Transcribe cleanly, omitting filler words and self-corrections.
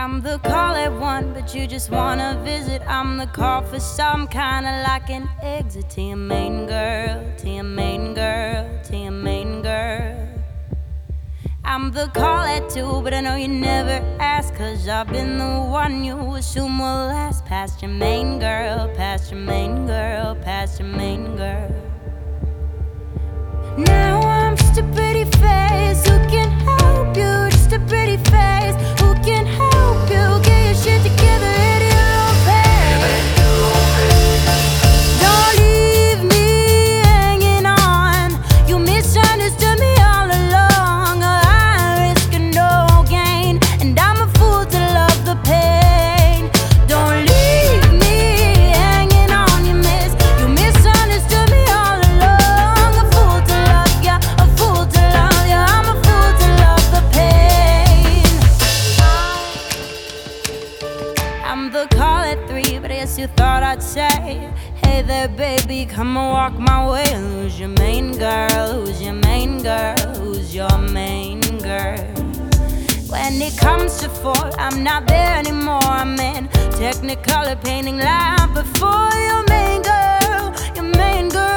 I'm the call at one, but you just wanna visit. I'm the call for some kinda like an exit to your main girl, to your main girl, to your main girl. I'm the call at two, but I know you never ask, 'cause I've been the one you assume will last. Past your main girl, past your main girl, past your main girl. Now I'm just a pretty face. Who can help you? Just a pretty face. Who can help you? Get your shit together at your own pace. Don't leave me hanging on. You misunderstood me all along. I risk no gain, and I'm a fool to love the pain. Don't leave me hanging on. You misunderstood me all along. A fool to love ya, a fool to love ya. I'm a fool to love the pain. I'm the call at three, but I guess you thought I'd say, hey there baby, come and walk my way. Who's your main girl? Who's your main girl? Who's your main girl? When it comes to four, I'm not there anymore. I'm in Technicolor painting line before your main girl, your main girl.